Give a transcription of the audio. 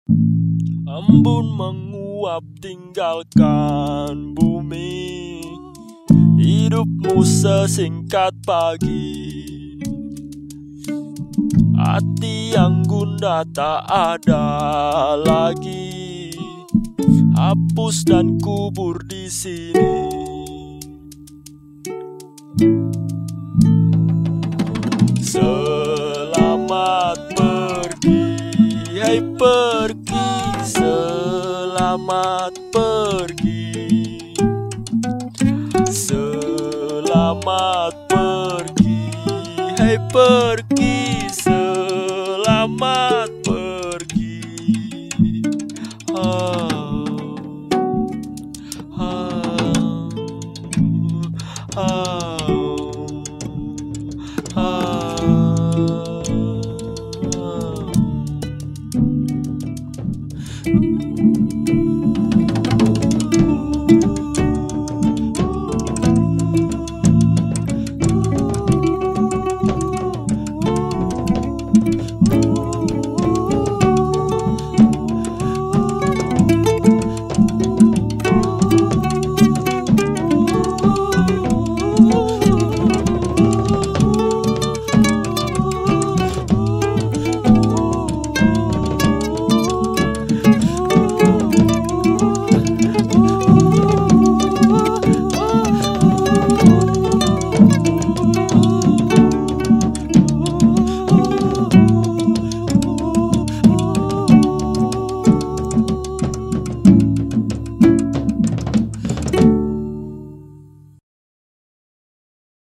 Embun menguap tinggalkan bumi, hidupmu sesingkat pagi. Hati yang gundah tak ada lagi, hapus dan kubur di sini. Selamat pergi, hai pergi, selamat pergi, selamat pergi, hai pergi, selamat